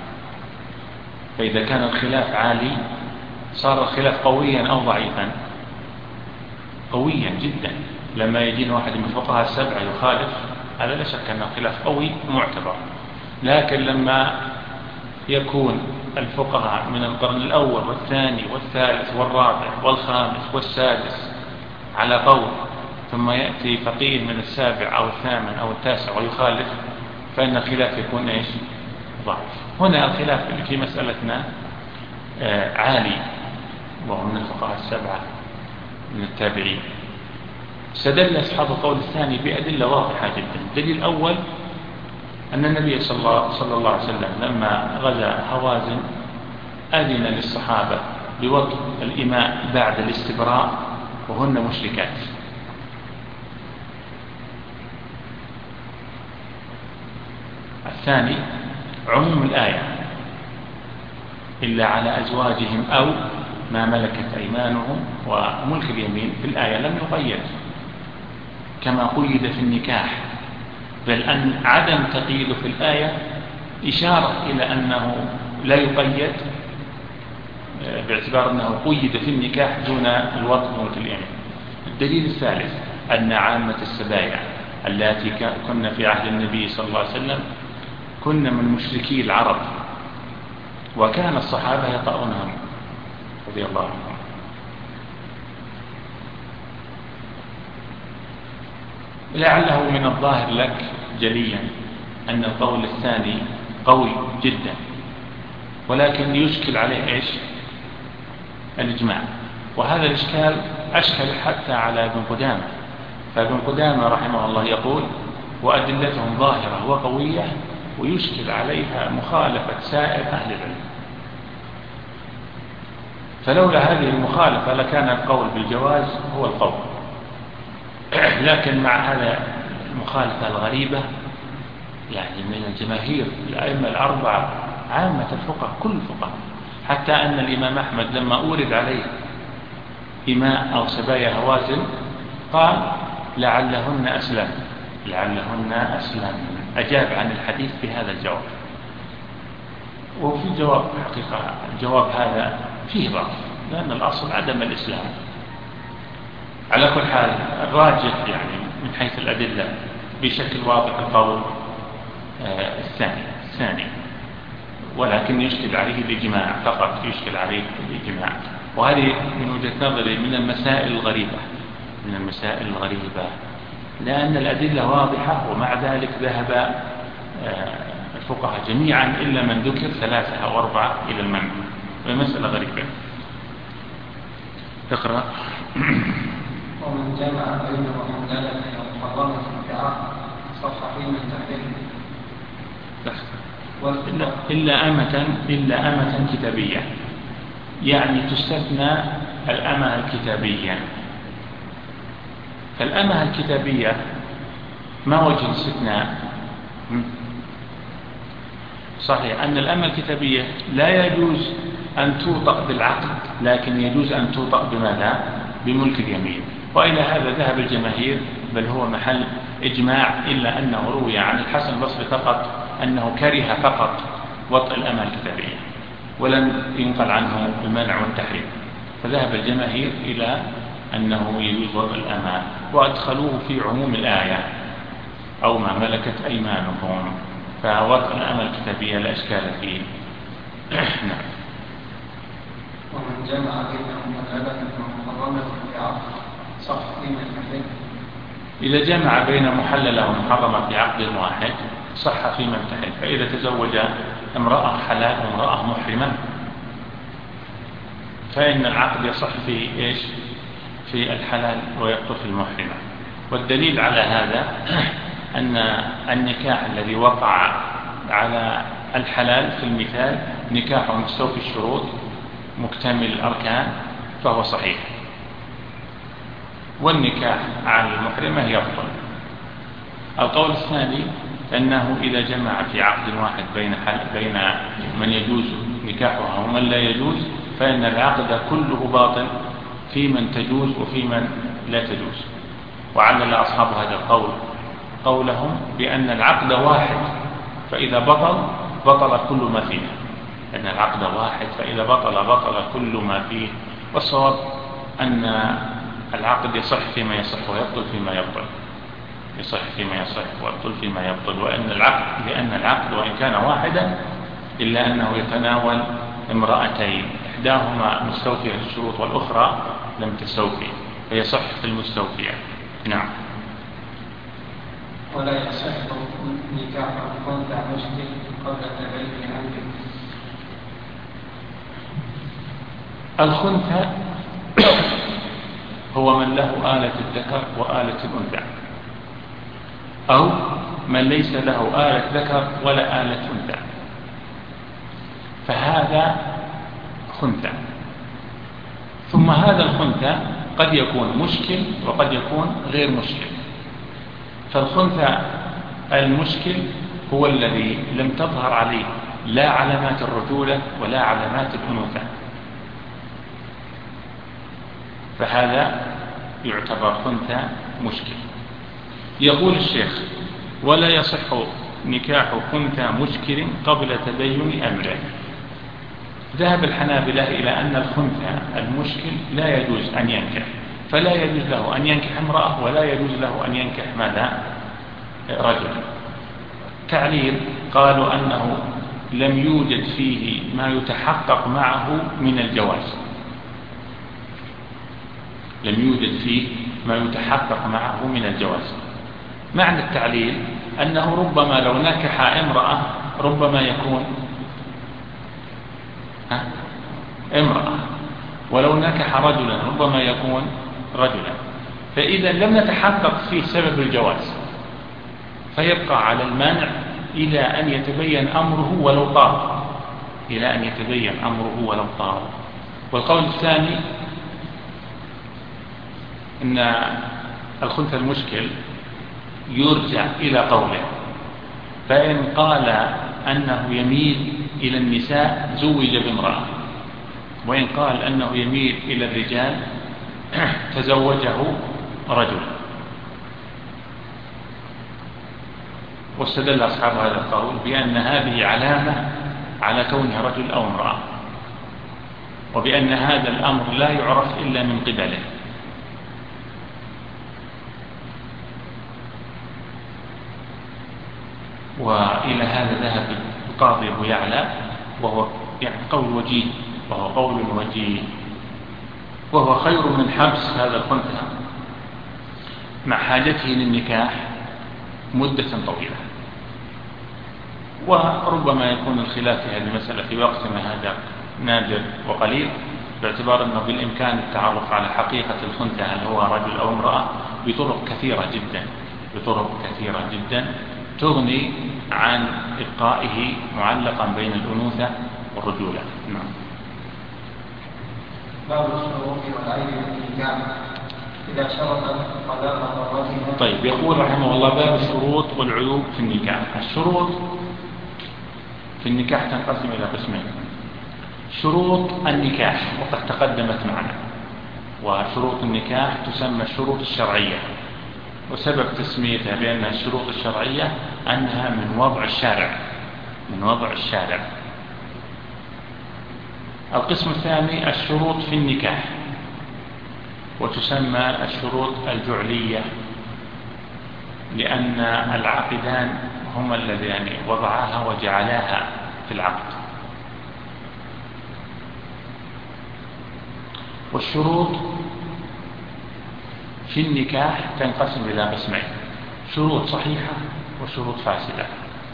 فإذا كان الخلاف عالي صار الخلاف قويا أو ضعيفا؟ قويا جدا. لما يجينا واحد من الفقهاء السبعة يخالف، هذا لا شك أنه خلاف قوي معتبر. لكن لما يكون الفقهاء من القرن الأول والثاني والثالث والرابع والخامس والسادس على قول، ثم يأتي فقيه من السابع أو الثامن أو التاسع ويخالف، فإن الخلاف يكون إيش؟ ضعيف. هنا الخلاف في مسألتنا عالي، وهو من الفقهاء السبعة من التابعين. استدل أصحاب القول الثاني بأدلة واضحة جدا. الدليل الأول أن النبي صلى الله عليه وسلم لما غزا هوازن أذن للصحابة بوطء الإماء بعد الاستبراء وهن مشركات. الثاني عموم الآية إلا على أزواجهم أو ما ملكت أيمانهم، وملك اليمين في الآية لم يقيد كما قيد في النكاح، بل أن عدم تقييده في الآية إشارة إلى أنه لا يقيد باعتبار أنه قيد في النكاح دون الوطء وملك اليمين. الدليل الثالث أن عامة السبايا التي كن في عهد النبي صلى الله عليه وسلم كن من مشركي العرب، وكان الصحابة يطأونهم رضي الله عنهم. لعله من الظاهر لك جليا أن القول الثاني قوي جدا، ولكن يشكل عليه إيش؟ الإجماع. وهذا الإشكال أشكل حتى على ابن قدامة. فابن قدامة رحمه الله يقول وأدلتهم ظاهرة وقوية، ويشكل عليها مخالفة سائر أهل العلم. فلولا هذه المخالفة لكان القول بالجواز هو القول. لكن مع هذا المخالفة الغريبة يعني من الجماهير الأئمة الأربعة عامة الفقهاء كل الفقهاء، حتى أن الإمام أحمد لما أورد عليه إماء أو سبايا هوازن قال لعلهن أسلم، لعلهن أسلم، أجاب عن الحديث بهذا الجواب. وفي جواب حقيقة الجواب هذا فيه ضعف، لأن الأصل عدم الإسلام. على كل حال الراجح يعني من حيث الأدلة بشكل واضح القول الثاني، ولكن يشكل عليه الإجماع فقط، يشكل عليه الإجماع. وهذه من وجهة نظري من المسائل الغريبة، لأن الأدلة واضحة ومع ذلك ذهب الفقهاء جميعا إلا من ذكر 3 أو 4 إلى المنع. مسألة غريبة. اقرأ. ومن جمع بين محللة ومحرمة الدعاء صححين من تحريم إلا أمة كتابية، يعني تستثنى الأمة الكتابية. فالأمة الكتابية ما وجه الاستثناء؟ صحيح أن الأمة الكتابية لا يجوز أن توطأ بالعقد، لكن يجوز أن توطأ بماذا؟ بملك اليمين. وإلى هذا ذهب الجماهير، بل هو محل إجماع، إلا أنه روي عن الحسن البصري فقط أنه كره فقط وطء الأمة الكتابية، ولم ينقل عنه المنع والتحريم. فذهب الجماهير إلى أنه يجوز وضع الأمة، وأدخلوه في عموم الآية أو ما ملكت أيمانكم، فوضع الأمة الكتابية لا إشكال فيه. نعم. ومن جمع بين محللة ومحرمة في عقد صح فيما الحلال. إذا جمع بين محللة ومحرمة في عقد واحد صح فيما التحل. فإذا تزوج امرأة حلال وامرأة محرمة فإن العقد يصح في إيش؟ في الحلال ويبطل في المحرمة. والدليل على هذا أن النكاح الذي وقع على الحلال في المثال نكاح مستوفي الشروط مكتمل الأركان فهو صحيح، والنكاح على المحرمة يبطل. القول الثاني أنه إذا جمع في عقد واحد بين من يجوز نكاحها ومن لا يجوز فإن العقد كله باطل في من تجوز وفي من لا تجوز. وعلل أصحاب هذا القول قولهم بأن العقد واحد فإذا بطل كل ما فيه، أن العقد واحد فإذا بطل كل ما فيه. والصواب أن العقد يصح فيما يصح ويبطل فيما يبطل، يصح فيما يصح ويبطل فيما يبطل. لأن العقد وإن كان واحدا إلا أنه يتناول امرأتين، إحداهما مستوفية الشروط والأخرى لم تستوفي، فيصح في المستوفية. نعم. ولا يصح نكاح الخنثى مشكل قبل تبين عنه. الخنثى هو من له آلة الذكر وآلة الأنثى، أو من ليس له آلة ذكر ولا آلة أنثى، فهذا خنثى. ثم هذا الخنثى قد يكون مشكل وقد يكون غير مشكل. فالخنثى المشكل هو الذي لم تظهر عليه لا علامات الرجولة ولا علامات الأنوثة، فهذا يعتبر خنثى مشكل. يقول الشيخ: ولا يصح نكاح خنثى مشكل قبل تبين أمره. ذهب الحنابلة إلى أن الخنثى المشكل لا يجوز أن ينكح، فلا يجوز له أن ينكح امرأة ولا يجوز له أن ينكح ماذا؟ رجل. تعليل: قالوا أنه لم يوجد فيه ما يتحقق معه من الجواز، لم يوجد فيه ما يتحقق معه من الجواز. معنى التعليل أنه ربما لو نكح امرأة ربما يكون امرأة، ولو نكح رجلا ربما يكون رجلا. فإذا لم نتحقق فيه سبب الجواز فيبقى على المانع إلى أن يتبين أمره ولو طال، إلى أن يتبين أمره ولو طال. والقول الثاني أن الخنثى المشكل يرجع إلى قوله، فإن قال أنه يميل إلى النساء زوج بامرأة، وإن قال أنه يميل إلى الرجال تزوجه رجل. واستدل أصحاب هذا القول بأن هذه علامة على كونه رجل أو امرأة، وبأن هذا الأمر لا يعرف إلا من قبله. وإلى هذا ذهب القاضي أبو يعلى، وهو يعني قول وجيه، وهو قول وجيه، وهو خير من حبس هذا الخنثى مع حاجته للنكاح مدة طويلة. وربما يكون الخلاف في هذه المسألة في وقتنا هذا نادر وقليل، باعتبار أنه بالإمكان التعرف على حقيقة الخنثى هل هو رجل أو امرأة بطرق كثيرة جدا تغني عن إبقائه معلقا بين الأنوثة والرجولة. نعم. باب الشروط والعيب في النكاح إذا شرط طلاق الرجل. طيب، يقول رحمه الله: باب الشروط والعيوب في النكاح. الشروط في النكاح تنقسم إلى قسمين: شروط النكاح وقد تقدمت معنا، وشروط النكاح تسمى الشروط الشرعية، وسبب تسميتها بأنها الشروط الشرعية أنها من وضع الشارع. القسم الثاني الشروط في النكاح، وتسمى الشروط الجعلية، لأن العاقدان هما اللذان وضعاها وجعلاها في العقد. والشروط في النكاح تنقسم إلى قسمين: شروط صحيحة وشروط فاسدة.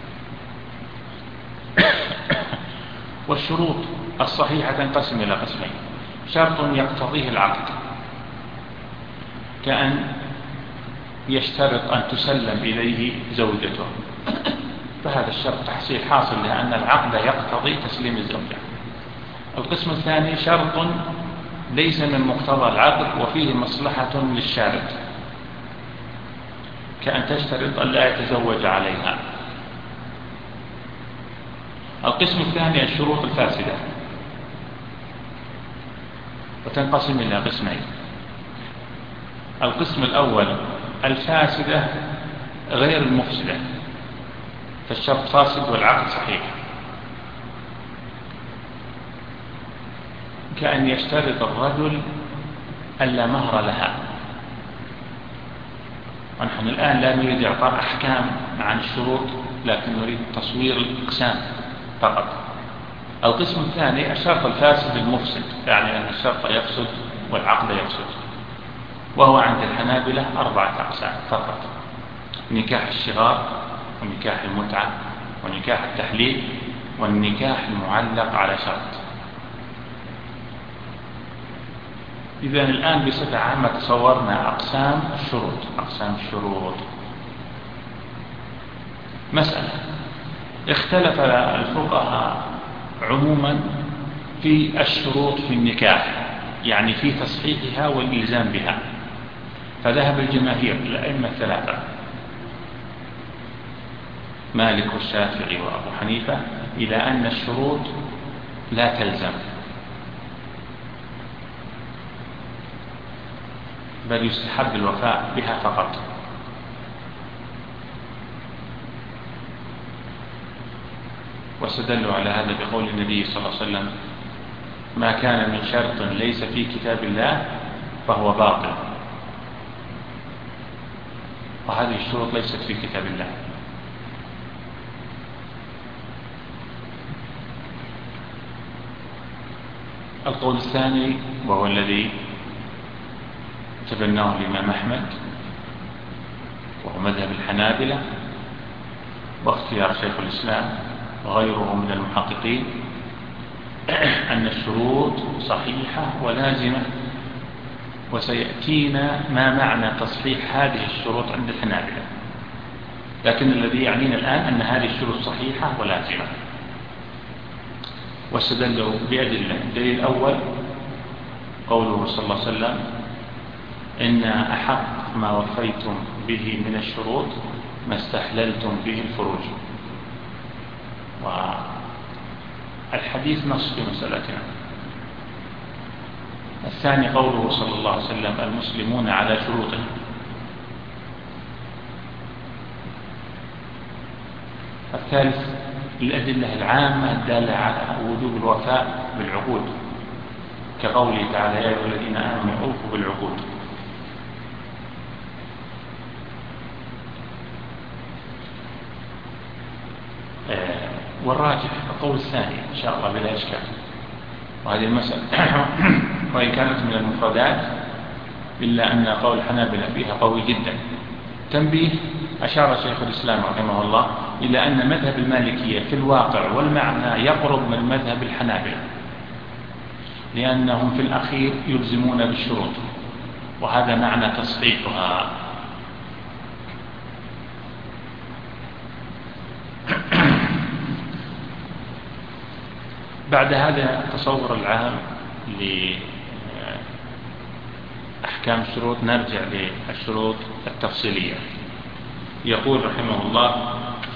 والشروط الصحيحة تنقسم إلى قسمين: شرط يقتضيه العقد، كأن يشترط أن تسلم إليه زوجته، فهذا الشرط تحصيل حاصل لأن العقد يقتضي تسليم الزوجة. القسم الثاني شرط ليس من مقتضى العقد وفيه مصلحة للشارط، كأن تشترط أن لا يتزوج عليها. القسم الثاني الشروط الفاسدة، وتنقسم إلى قسمين: القسم الأول الفاسدة غير المفسدة، فالشرط فاسد والعقد صحيح، كأن يشترط الرجل ألا مهر لها. ونحن الآن لا نريد إعطاء أحكام عن الشروط، لكن نريد تصوير الأقسام فقط. القسم الثاني الشرط الفاسد المفسد، يعني أن الشرط يفسد والعقد يفسد، وهو عند الحنابلة 4 أقسام فقط: نكاح الشغار، ونكاح المتعة، ونكاح التحليل، والنكاح المعلق على شرط. إذن الآن بصفة عامة تصورنا أقسام الشروط. مسألة: اختلف الفقهاء عموما في الشروط في النكاح، يعني في تصحيحها والإلزام بها. فذهب الجماهير الأئمة 3 مالك والشافعي وأبو حنيفة إلى أن الشروط لا تلزم، بل يستحب الوفاء بها فقط. واستدلوا على هذا بقول النبي صلى الله عليه وسلم: ما كان من شرط ليس في كتاب الله فهو باطل. وهذه الشروط ليست في كتاب الله. القول الثاني وهو الذي تبناه الإمام أحمد وهو مذهب الحنابلة واختيار شيخ الإسلام وغيره من المحققين، أن الشروط صحيحة ولازمة، وسيأتينا ما معنى تصحيح هذه الشروط عند الحنابلة، لكن الذي يعنينا الآن أن هذه الشروط صحيحة ولازمة. واستدلوا بأدلة. الدليل الأول قوله صلى الله عليه وسلم: إن أحق ما وفيتم به من الشروط ما استحللتم به الفروج. والحديث نص في مسألتنا. الثاني قوله صلى الله عليه وسلم: المسلمون على شروطهم. الثالث الأدلة العامة الدالة على وجوب الوفاء بالعقود، كقوله تعالى: يا أيها الذين آمنوا أوفوا بالعقود. والراجح القول الثاني إن شاء الله بلا إشكال. وهذه المسألة وإن كانت من المفردات إلا أن قول الحنابلة فيها قوي جدا. تنبيه: أشار شيخ الإسلام رحمه الله إلى أن مذهب المالكية في الواقع والمعنى يقرب من مذهب الحنابلة، لأنهم في الأخير يلزمون بالشروط، وهذا معنى تصحيحها. بعد هذا التصور العام لأحكام الشروط نرجع للشروط التفصيلية. يقول رحمه الله: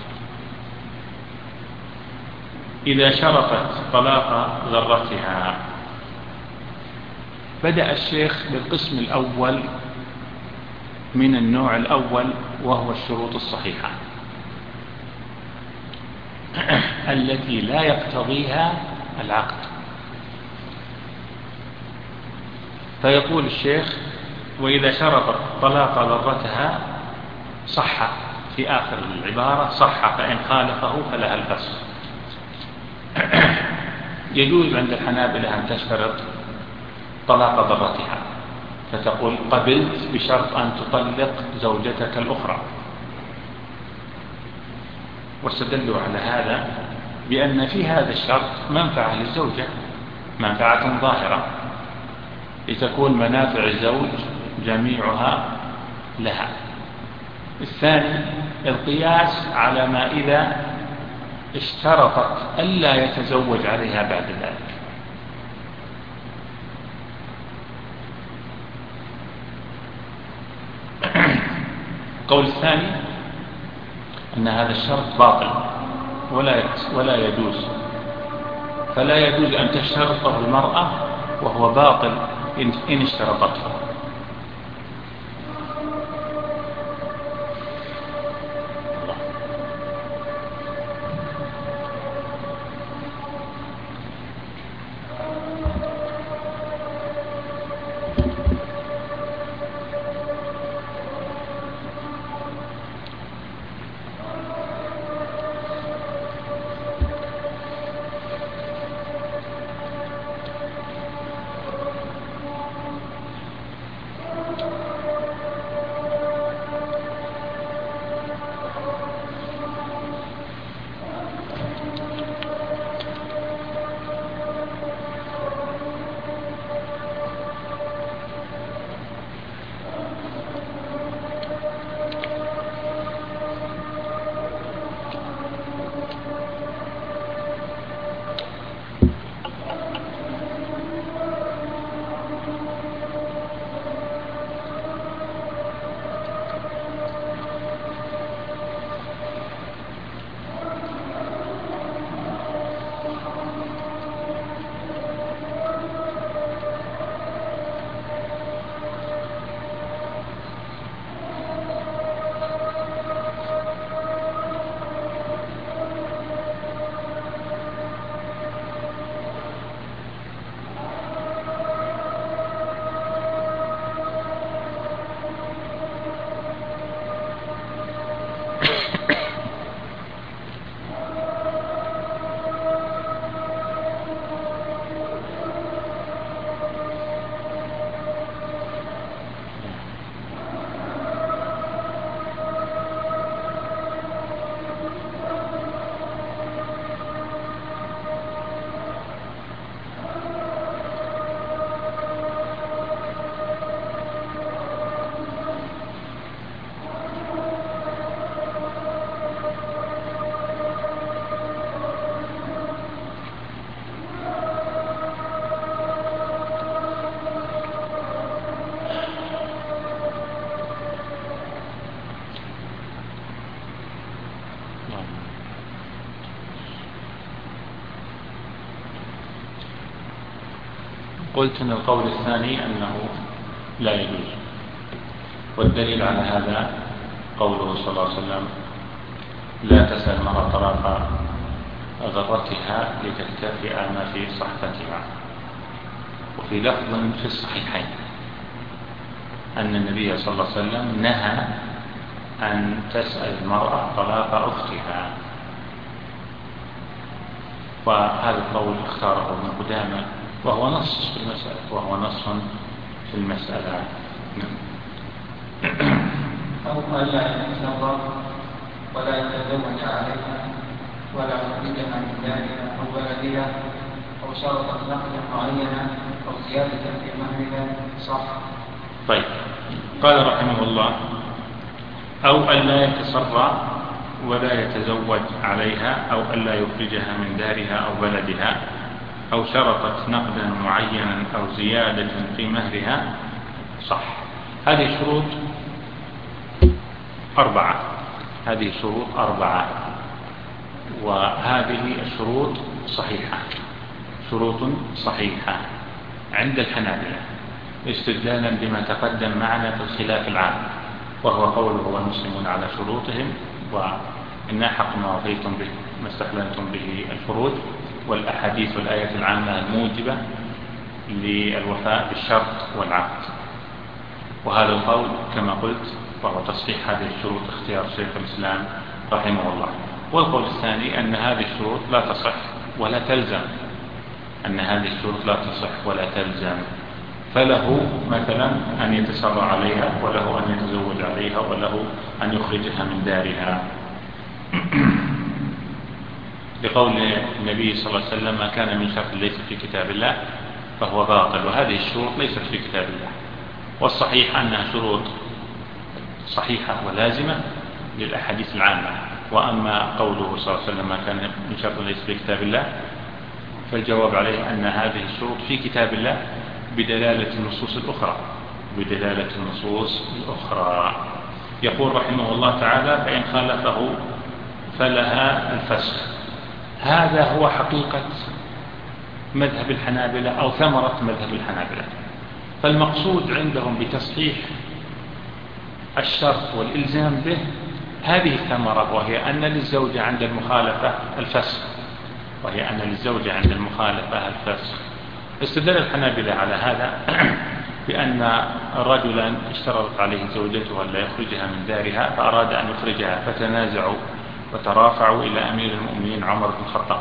إذا شرطت طلاق ذرتها. بدأ الشيخ بالقسم الأول من النوع الأول، وهو الشروط الصحيحة التي لا يقتضيها العقد. فيقول الشيخ: وإذا شرطت طلاق ضرتها صح في آخر العبارة صح، فإن خالفه فلها الفسخ. يجوز عند الحنابلة أن تشترط طلاق ضرتها، فتقول قبلت بشرط أن تطلق زوجتك الأخرى، واستدلوا على هذا بأن في هذا الشرط منفعة للزوجة، منفعة ظاهرة لتكون منافع الزوج جميعها لها. الثاني القياس على ما إذا اشترطت ألا يتزوج عليها بعد ذلك. القول الثاني أن هذا الشرط باطل ولا يجوز، فلا يجوز أن تشترطه المرأة وهو باطل إن اشترطته. قلت أن القول الثاني أنه لا يجوز، والدليل على هذا قوله صلى الله عليه وسلم لا تسأل المرأة طلاق ضرتها لتكتفئ ما في صحفتها. وفي لفظ في الصحيحين أن النبي صلى الله عليه وسلم نهى أن تسأل المرأة طلاق أختها، وهذا القول اختاره ابن قدامة وهو نص في المسألة. أو ألا يتسرب ولا يتزوج عليها ولا يخرجها من دارها أو بلدها أو شرطت نقلا معينا أو زيادة في مهرها صح. طيب، قال رحمه الله أو ألا يتسرى ولا يتزوج عليها أو ألا يخرجها من دارها أو بلدها أو شرطت نقدا معينا أو زيادة في مهرها صح. هذه شروط أربعة، وهذه الشروط شروط صحيحة عند الحنابلة استدلالا بما تقدم معنا في الخلاف العام، وهو قوله والمسلمون على شروطهم وإن حق ما وفيتم به ما استحللتم به الفروج، والأحاديث والآيات العامة الموجبة للوفاء بالشرط والعقد. وهذا القول كما قلت وهو تصحيح هذه الشروط اختيار شيخ الإسلام رحمه الله. والقول الثاني أن هذه الشروط لا تصح ولا تلزم، أن هذه الشروط لا تصح ولا تلزم، فله مثلا أن يتسرع عليها، وله أن يتزوج عليها، وله أن يخرجها من دارها. لقول النبي صلى الله عليه وسلم: ما كان من شرط ليس في كتاب الله فهو باطل. وهذه الشروط ليست في كتاب الله، والصحيح أنها شروط صحيحة ولازمة للأحاديث العامة. وأما قوله صلى الله عليه وسلم: ما كان من شرط ليس في كتاب الله، فالجواب عليه أن هذه الشروط في كتاب الله بدلالة النصوص الأخرى، بدلالة النصوص الأخرى. يقول رحمه الله تعالى: فإن خالفه فلها الفسخ. هذا هو حقيقة مذهب الحنابلة أو ثمرة مذهب الحنابلة. فالمقصود عندهم بتصحيح الشرط والإلزام به هذه الثمرة، وهي أن للزوجة عند المخالفة الفسخ، وهي أن للزوجة عند المخالفة الفسخ. استدل الحنابلة على هذا بأن رجلا اشترطت عليه زوجته أن لا يخرجها من دارها، فأراد أن يخرجها، فتنازعوا وترافعوا إلى أمير المؤمنين عمر بن الخطاب،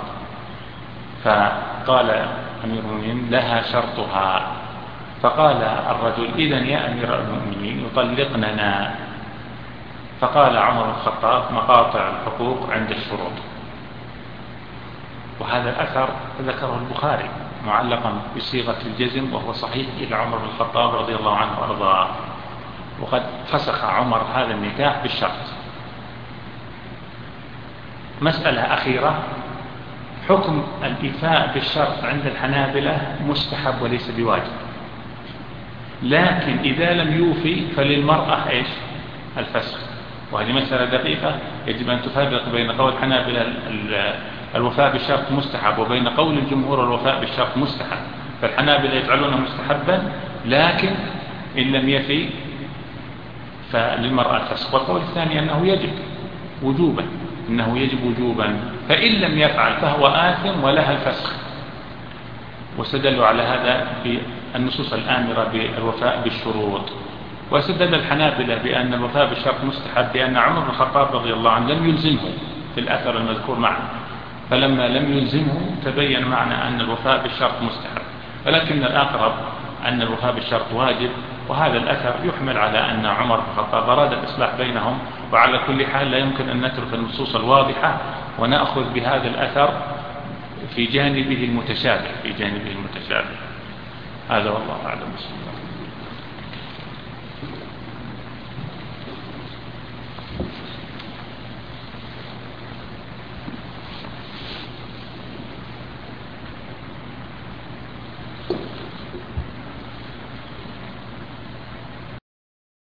فقال أمير المؤمنين: لها شرطها. فقال الرجل: إذن يا أمير المؤمنين يطلقننا. فقال عمر بن الخطاب: مقاطع الحقوق عند الشروط. وهذا الأثر ذكره البخاري معلقا بصيغة الجزم، وهو صحيح إلى عمر بن الخطاب رضي الله عنه وأرضاه، وقد فسخ عمر هذا النكاح بالشرط. مسألة أخيرة: حكم الإيفاء بالشرط عند الحنابلة مستحب وليس بواجب، لكن إذا لم يوفي فللمرأة إيش؟ الفسخ. وهذه مسألة دقيقة يجب أن تفرق بين قول الحنابلة الوفاء بالشرط مستحب وبين قول الجمهور الوفاء بالشرط مستحب. فالحنابلة يجعلونه مستحبا، لكن إن لم يفي فللمرأة الفسخ. والقول الثاني أنه يجب وجوبا، إنه يجب وجوبا، فإن لم يفعل فهو آثم ولها الفسخ. واستدلوا على هذا بالنصوص الآمرة بالوفاء بالشروط. واستدل الحنابلة بأن الوفاء بالشرط مستحب بأن عمر بن الخطاب رضي الله عنه لم يلزمه في الأثر المذكور معه، فلما لم يلزمه تبين معنى أن الوفاء بالشرط مستحب، ولكن الأقرب أن الوفاء بالشرط واجب. وهذا الأثر يحمل على أن عمر بن الخطاب أراد الإصلاح بينهم. وعلى كل حال لا يمكن أن نترك النصوص الواضحة ونأخذ بهذا الأثر في جانبه المتشابه، في جانبه المتشابه. هذا والله أعلم. بسم الله.